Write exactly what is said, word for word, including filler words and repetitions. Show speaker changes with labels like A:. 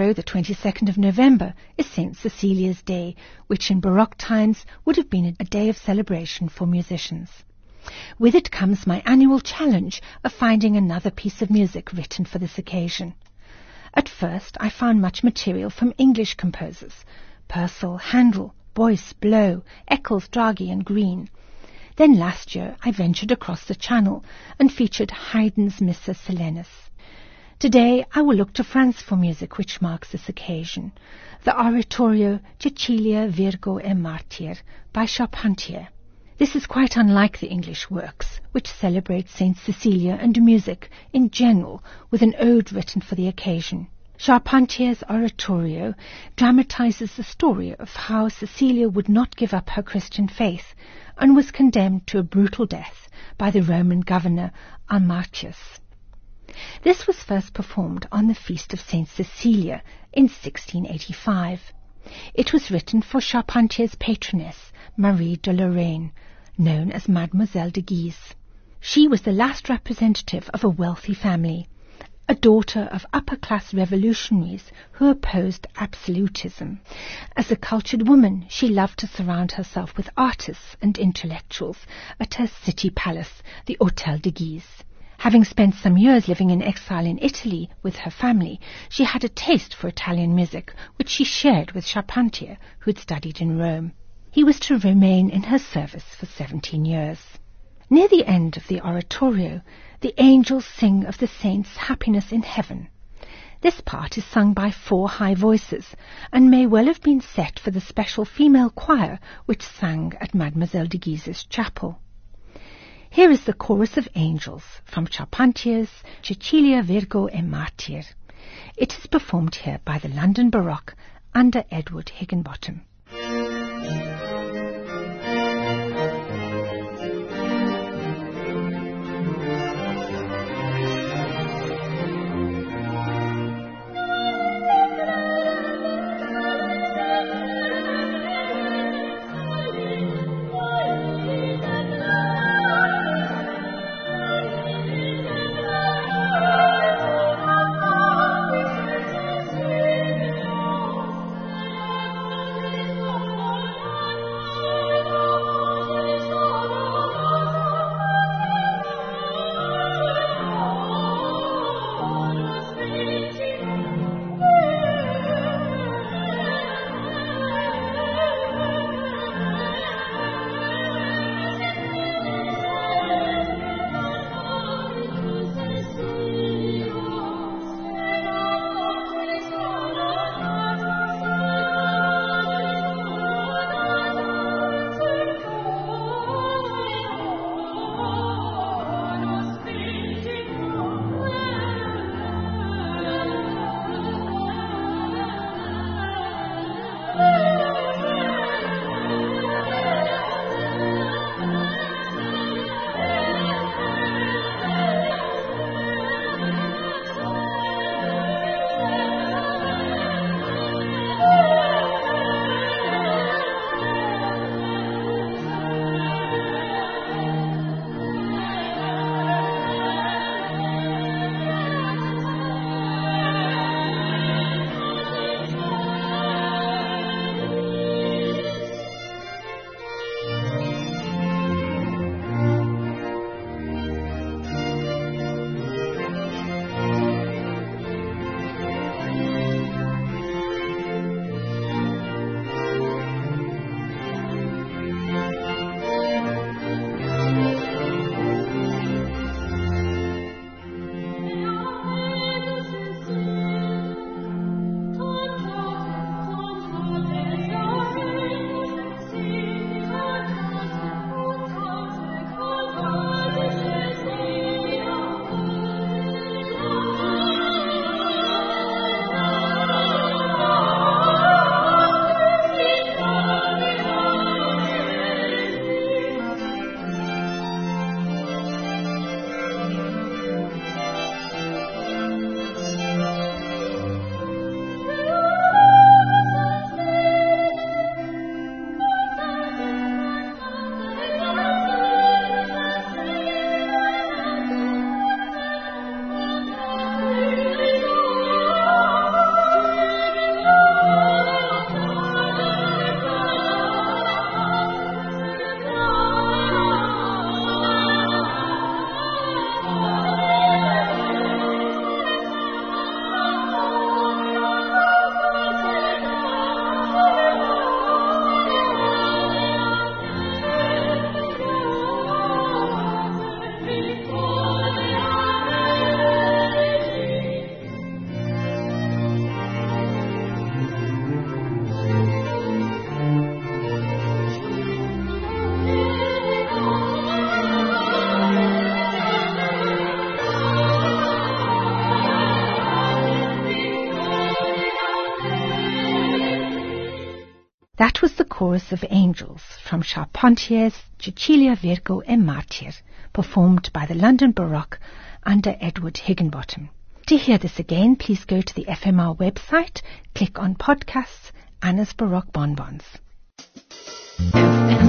A: also, the twenty-second of November is Saint Cecilia's Day, which in Baroque times would have been a day of celebration for musicians. With it comes my annual challenge of finding another piece of music written for this occasion. At first I found much material from English composers, Purcell, Handel, Boyce, Blow, Eccles, Draghi and Green. Then last year I ventured across the Channel and featured Haydn's Missa Solenis. Today I will look to France for music which marks this occasion, the oratorio Cecilia, Virgo e Martyr by Charpentier. This is quite unlike the English works, which celebrate Saint Cecilia and music in general with an ode written for the occasion. Charpentier's oratorio dramatizes the story of how Cecilia would not give up her Christian faith and was condemned to a brutal death by the Roman governor Almatius. This was first performed on the feast of Saint Cecilia in sixteen eighty-five. It was written for Charpentier's patroness, Marie de Lorraine, known as Mademoiselle de Guise. She was the last representative of a wealthy family, a daughter of upper-class revolutionaries who opposed absolutism. As a cultured woman, she loved to surround herself with artists and intellectuals at her city palace, the Hôtel de Guise. Having spent some years living in exile in Italy with her family, she had a taste for Italian music, which she shared with Charpentier, who had studied in Rome. He was to remain in her service for seventeen years. Near the end of the oratorio, the angels sing of the saints' happiness in heaven. This part is sung by four high voices, and may well have been set for the special female choir which sang at Mademoiselle de Guise's chapel. Here is the chorus of angels from Charpentier's Cecilia, Virgo e Martyr. It is performed here by the London Baroque under Edward Higginbotham. Chorus of Angels from Charpentier's Cecilia Virgo e Martyr, performed by the London Baroque under Edward Higginbottom. To hear this again, please go to the F M R website, click on Podcasts, Anna's Baroque Bonbons. F M